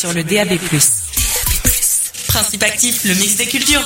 sur le DAB+. Principe actif, le mix des cultures.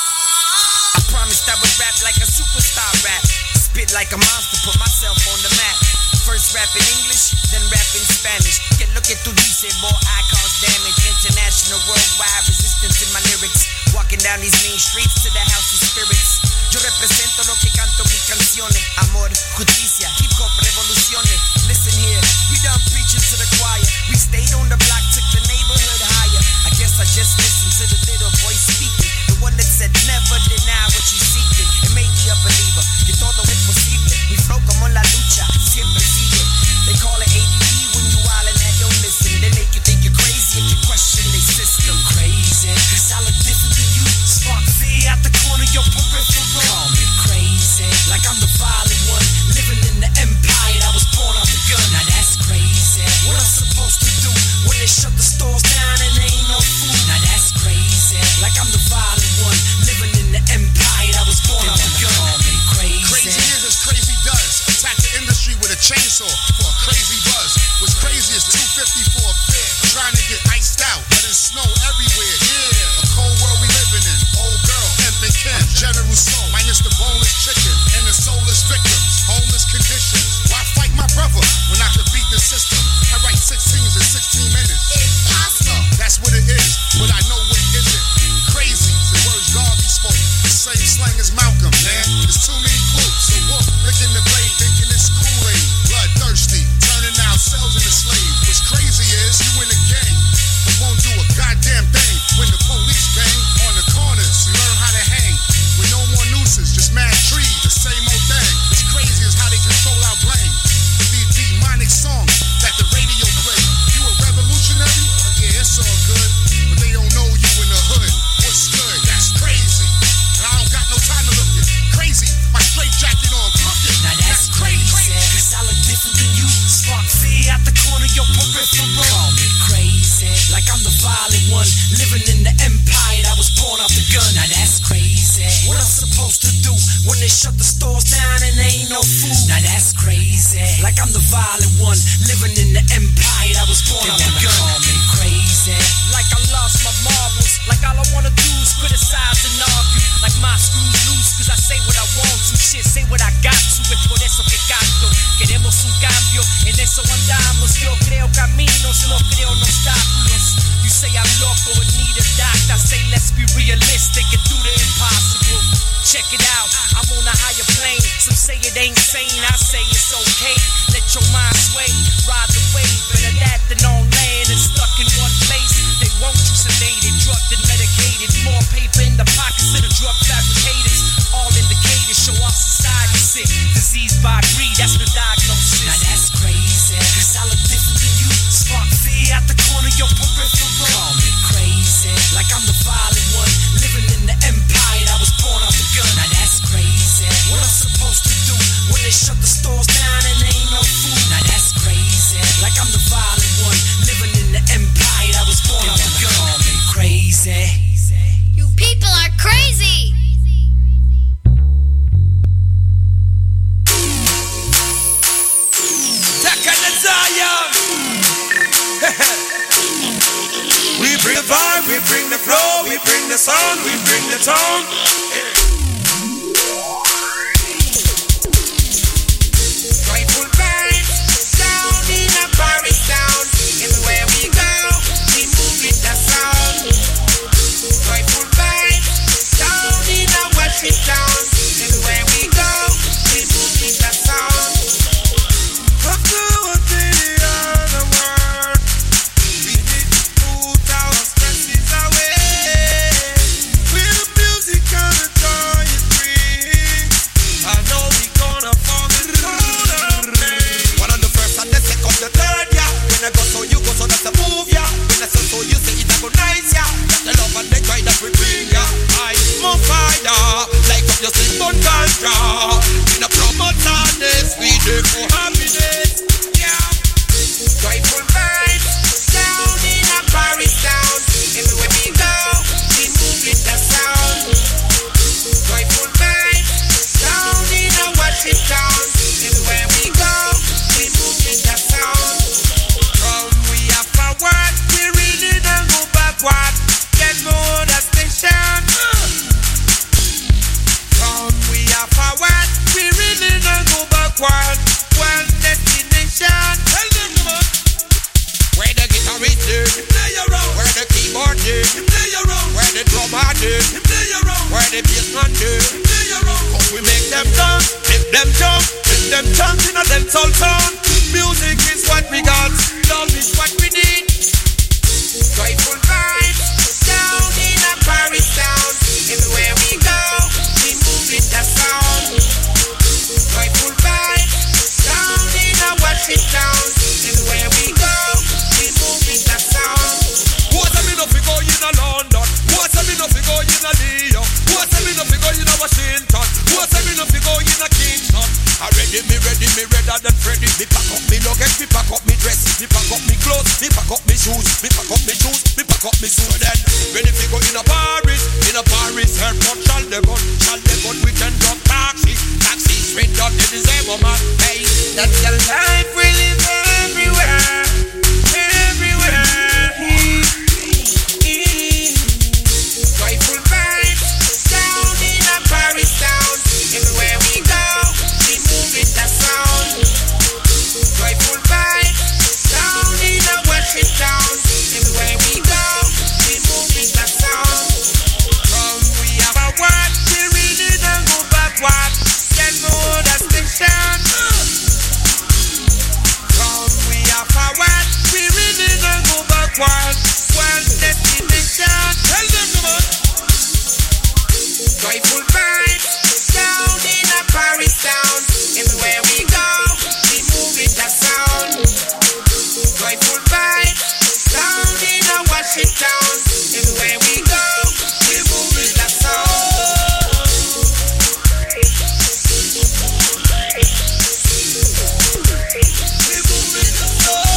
I promised I would rap like a superstar rap. Spit like a monster, put myself on the map. First rap in English, then rap in Spanish. Que lo que tú dices, boy, I cause damage. International, worldwide, resistance in my lyrics. Walking down these main streets to the house of spirits. Yo represento lo que canto mis canciones. Amor, justicia, hip hop, revoluciones. Listen here, we done preaching to the choir. We stayed on the block, took the neighborhood higher. I guess I just listened to the little voice speaking. The one that said never deny what you seeking. It made me a believer, que todo es posible. We flow como la lucha, siempre sigue. They call it ADD when you wildin' and don't listen. They make you think you're crazy if you question their system. Crazy, cause I look different than you. Spark fear out the corner of your peripheral. Call me crazy, like I'm the violent one. Living in the empire that was born off the gun. Now that's crazy. What I'm supposed to do when they shut the stores down and there ain't no food? Now that's crazy, like I'm the violent one. Living in the empire that was born off the gun. Call me crazy. Crazy is as crazy does. Attack the industry with a chainsaw for a crazy buzz. What's crazy is 250 for a pair. Trying to get iced out, but it's snow everywhere. Yeah, a cold world we living in. Old girl, hemp and Ken, General Soul, minus the boneless chicken and the soulless victims, homeless conditions. Why fight my brother when I could beat the system? I write 16s in 16 minutes. Impossible. That's what it is, but I know what isn't. Crazy, the words Garvey spoke. The same slang as Malcolm, man. There's too many quotes. So wolf licking the blade, thinking it's Kool-Aid. Bloodthirsty, turning ourselves into slaves. What's crazy is you in the gang, but won't do a goddamn thing when the police bang on the corners. We learn how to hang with no more nooses, just mad trees, the same old thing. What's crazy is how they control our brain. These demonic songs that the radio play. You a revolutionary? Yeah, it's all good, but they don't know you in the hood. What's good? That's crazy. And I don't got no time to look it. Crazy, my straight jacket on, crooked. Now that's crazy, cause I look different than you. Spark fear out the corner of your peripheral. Call me crazy, like I'm the violent one. Living in the empire that was born off the gun. Now that's crazy. What I'm supposed to do when they shut the stores down and there ain't no food? Now that's crazy, like I'm the violent one. Living in the empire that was born off the gun. Call me crazy, like I lost my marbles. Like all I wanna do is criticize and argue. Like my screws loose cause I say what I want to. Shit, say what I got to. Es por eso que canto. Queremos un cambio, en eso andamos. Yo creo caminos, no creo en obstáculos. You say I'm loco and need a doctor. I say let's be realistic and do the impossible. Check it out, I'm on a higher plane. Some say it ain't sane, I say it's okay. Let your mind sway, ride the wave. Better that than on land and stuck in one place. They want you sedated, drugged and medicated. More paper in the pockets of the drug fabricators. All indicators show our society sick. Disease by greed, that's the diagnosis. Now that's crazy, cause I look different than you. Spark fear out the corner of your peripheral. Call me crazy, like I'm the violent one. Living in the empire that was born off the gun. Now that's crazy. What I'm supposed to do when they shut the stores down and there ain't no food? Now that's crazy, like I'm the violent one. Living in the empire that was born off the gun. Call me crazy. You people are crazy! We bring the vibe, we bring the flow, we bring the sound, we bring the tone. Joyful vibes, down in a Paris town. Everywhere we go, we move with the sound. Joyful vibes, down in a Washington. Everywhere we go, we move with the sound. Look to the other world. We need to put our stresses away. With the music on the top. there, him play around. Where the keyboard there, him play around. Where the drummer there, him play around. Where the bassman there, him play around. How we make them dance, make them jump, make them chant in a dancehall sound. Music is what we got, love is what we need. Joyful vibes, down in a Paris town. Everywhere we go, we move with the sound. Joyful vibes, down in a Washington. Everywhere we go, we move with the sound. What's a minute we go in a London? What's a minute we go in a Leo? What's a minute we go in a Washington? What's a minute we go in a Kingston? Me redder than Freddy. Me pack up me luggage, me pack up me dress, me pack up me clothes, me pack up me shoes, me pack up me shoes, me pack up me suit. Then ready to go in a Paris, airport, shall they go we can drop taxi straight up in the same woman. Hey, that's the life we live everywhere. Joyful vibes, down in a Paris town. Everywhere we go, we move with the sound. Joyful vibes, down in a Washington. Everywhere we go, we move with the sound. From we have a what, we really don't go backward. There's no other station. From we have a what, we really don't go backward. One destination. Tell them, come on. Joyful vibes, down in a Paris town. Everywhere we go, we move with the sound. Joyful vibes, down in a Washington. Everywhere we go, we move with the sound. We move with the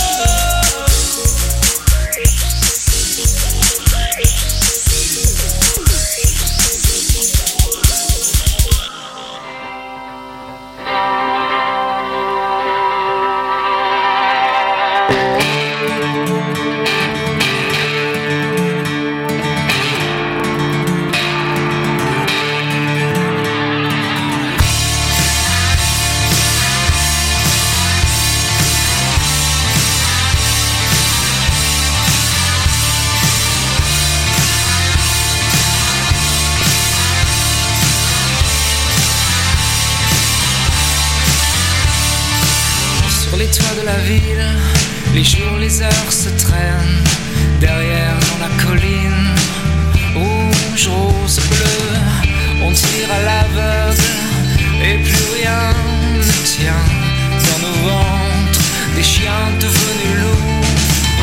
Sur les toits de la ville, les jours, les heures se traînent. Derrière dans la colline, rouge, rose, bleu, on tire à l'aveugle et plus rien ne tient. Dans nos ventres, des chiens devenus loups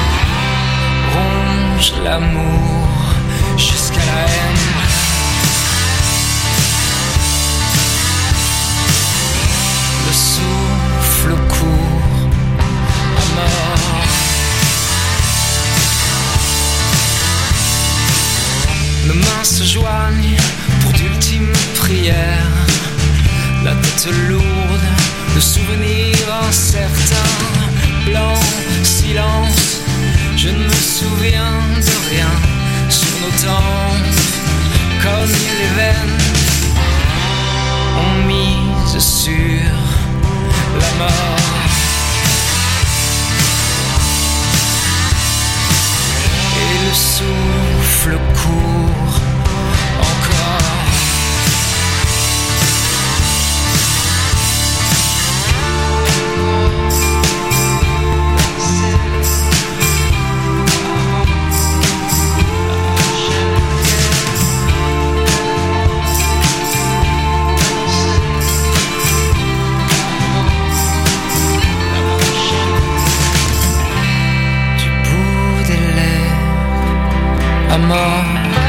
rongent l'amour jusqu'à la haine. Le souffle court à mort. Nos mains se joignent pour d'ultimes prières. La tête lourde de souvenirs incertains. Blanc, silence, je ne me souviens de rien. Sur nos tempes, cognent les veines. On mise sur la mort. Et le souffle court encore. À mort.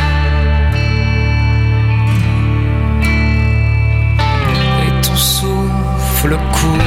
Et ton souffle court.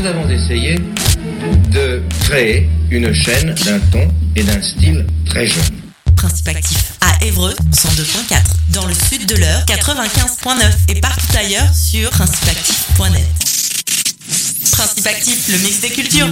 nous avons essayé de créer une chaîne d'un ton et d'un style très jeune. Principe actif à Évreux 102.4, dans le sud de l'Eure 95.9 et partout ailleurs sur principeactif.net. Principe actif, le mix des cultures.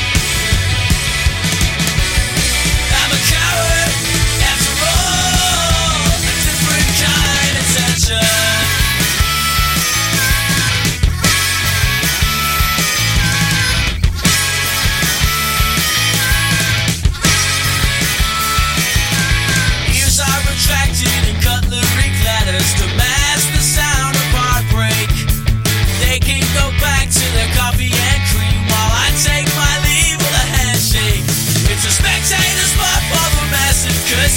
I'm a coward after all.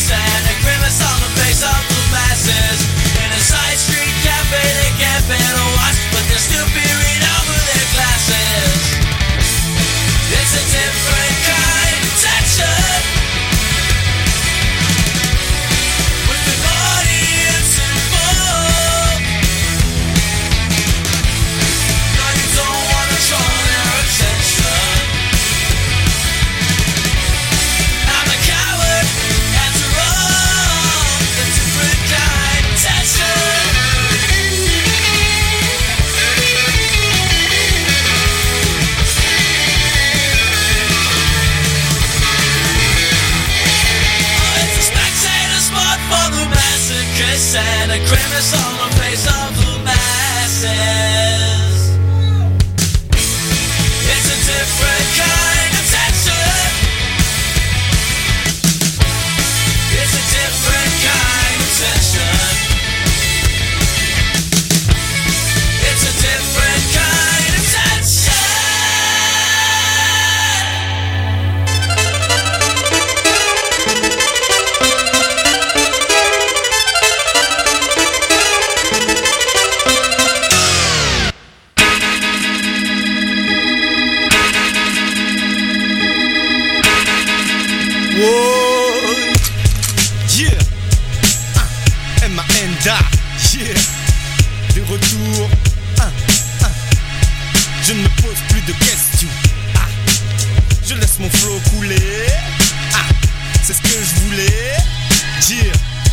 kiss and a grimace on the face of the masses. In a side street cafe they camp and watch, but they'll still be read over their glasses. It's a different kind of tension, with an audience involved. No, you don't want to draw their attention. I'm a coward, after all. A different kind of tension. For the masochist and a grimace on the face of the masses. It's a different kind of tension. It's a different kind of tension. It's a different kind of tension. Whoa, yeah, M.A.N.D.A, yeah, de retour, je ne me pose plus de questions, je laisse mon flow couler, c'est ce que je voulais dire.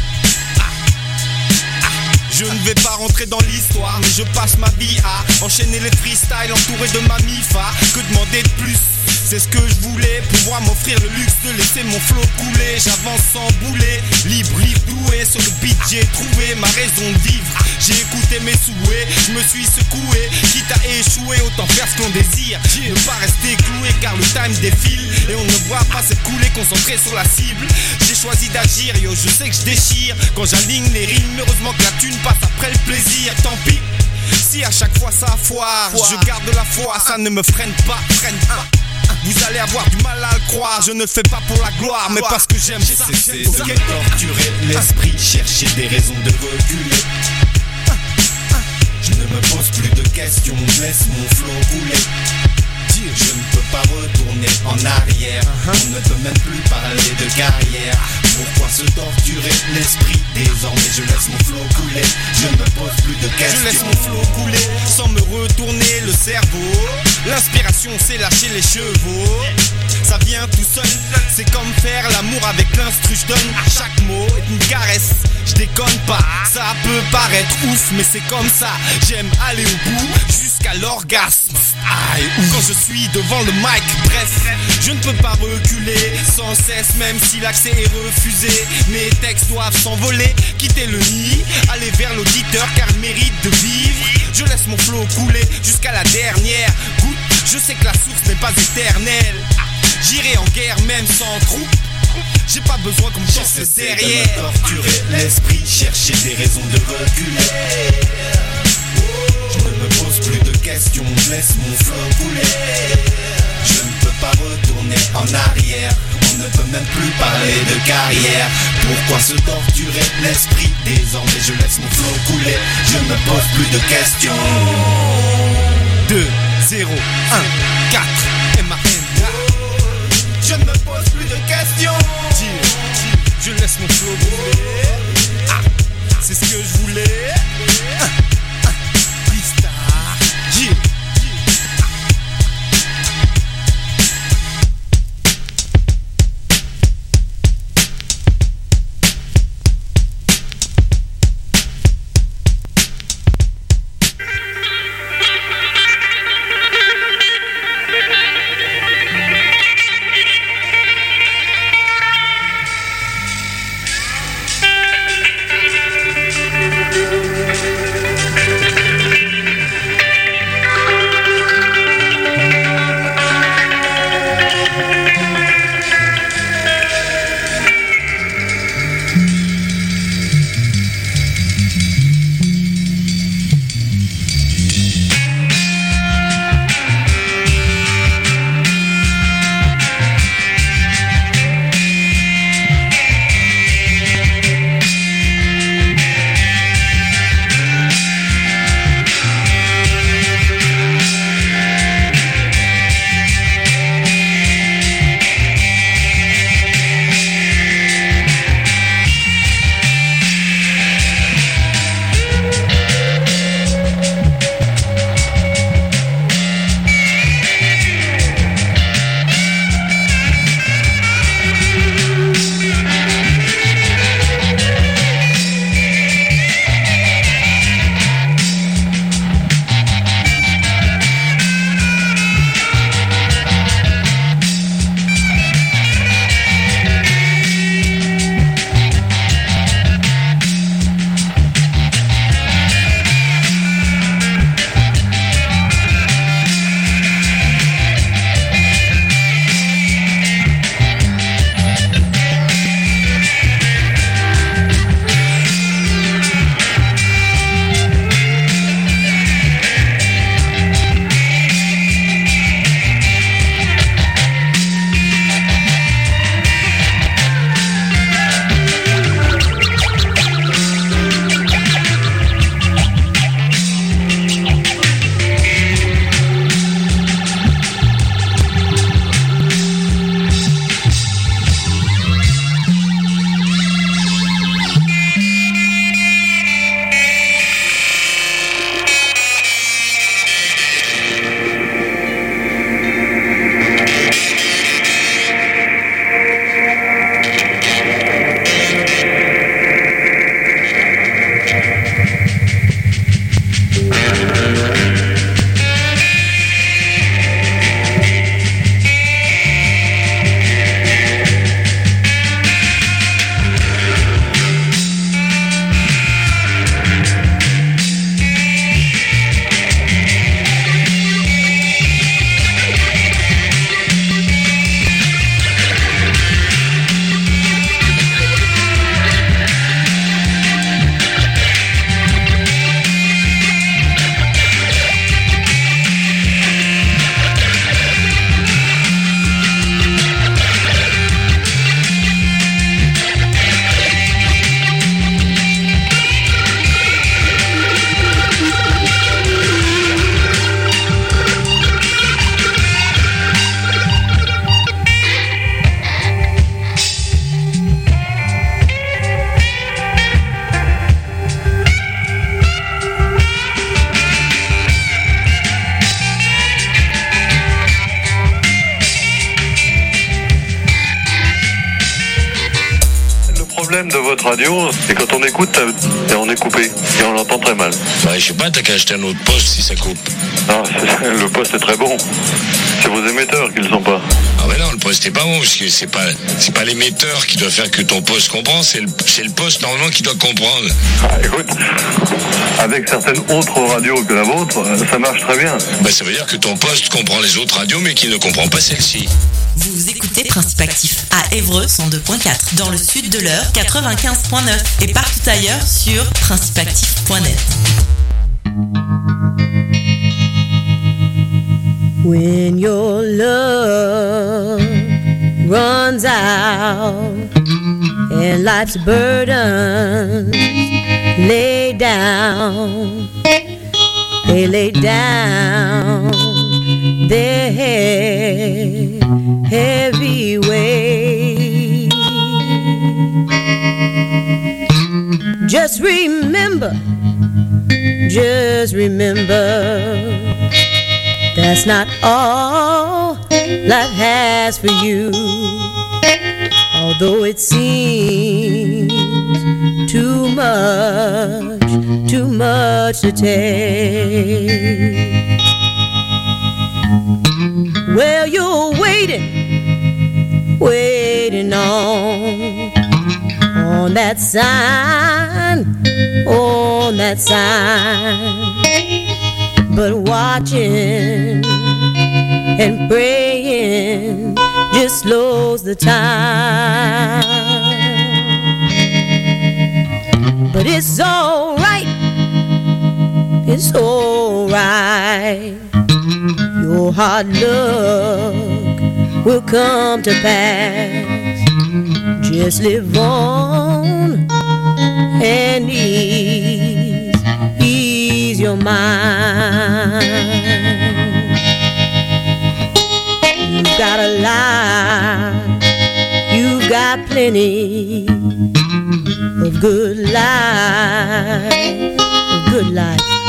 Je ne vais pas rentrer dans l'histoire, mais je passe ma vie à enchaîner les freestyles entouré de ma mifa. Que demander de plus? C'est ce que je voulais, pouvoir m'offrir le luxe de laisser mon flow couler. J'avance sans bouler, libre doué. Sur le beat j'ai trouvé ma raison de vivre. J'ai écouté mes souhaits, je me suis secoué. Quitte à échouer, autant faire ce qu'on désire. Ne pas rester cloué car le time défile et on ne voit pas s'écouler, concentré sur la cible. J'ai choisi d'agir, yo je sais que je déchire quand j'aligne les rimes. Heureusement que la thune passe après le plaisir, tant pis si à chaque fois ça foire. Je garde la foi, ça ne me freine pas, Vous allez avoir du mal à le croire. Je ne le fais pas pour la gloire, mais parce que j'aime ça. J'ai cessé de me torturer l'esprit, chercher des raisons de reculer. Je ne me pose plus de questions, laisse mon flow couler. Je ne peux pas retourner en arrière. On ne peut même plus parler de carrière. Pourquoi se torturer l'esprit? Désormais je laisse mon flow couler. Je ne me pose plus de questions. Je laisse mon flow couler sans me retourner le cerveau. L'inspiration c'est lâcher les chevaux. Ça vient tout seul, c'est comme faire l'amour avec l'instru. Je donne chaque mot est une caresse. Je déconne pas, ça peut paraître ouf, mais c'est comme ça. J'aime aller au bout jusqu'à l'orgasme. Quand je suis devant le mic, bref, je ne peux pas reculer sans cesse, même si l'accès est refusé. Mes textes doivent s'envoler, quitter le nid, aller vers l'auditeur car il mérite de vivre. Je laisse mon flow couler jusqu'à la dernière goutte. Je sais que la source n'est pas éternelle. J'irai en guerre même sans troupe. J'ai pas besoin qu'on me torse derrière. De me torturer l'esprit, chercher des raisons de reculer. Je ne me pose plus de questions, laisse mon flow couler. Je ne peux pas retourner en arrière. On ne peut même plus parler de carrière. Pourquoi se torturer l'esprit? Désormais je laisse mon flow couler. Je ne me pose plus de questions. 2, 0, 1, 4, M.A.N.D.A. Je ne me pose plus de questions. Je laisse mon flow couler. C'est ce que je voulais. Pista. de votre radio, et quand on écoute, et on est coupé, et on l'entend très mal. Ouais, je sais pas, t'as qu'à acheter un autre poste si ça coupe. Non, le poste est très bon. C'est vos émetteurs qui le sont pas. Ah mais non, le poste est pas bon, parce que c'est pas l'émetteur qui doit faire que ton poste comprend, c'est le poste normalement qui doit comprendre. Ah, écoute, avec certaines autres radios que la vôtre, ça marche très bien. Bah ça veut dire que ton poste comprend les autres radios, mais qu'il ne comprend pas celle-ci. Vous écoutez Principe Actif à Évreux 102.4, dans le sud de l'heure 95.9 et partout ailleurs sur principeactif.net. When your love runs out and life's burdens lay down, they lay down their heavy weight. Just remember, that's not all life has for you. Although it seems too much to take. Well, you're waiting on that sign, but watching and praying just slows the time. But it's alright, your hard luck will come to pass. Just live on and ease your mind. You've got a lot, you've got plenty of good life,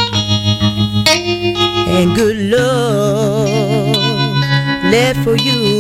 and good love left for you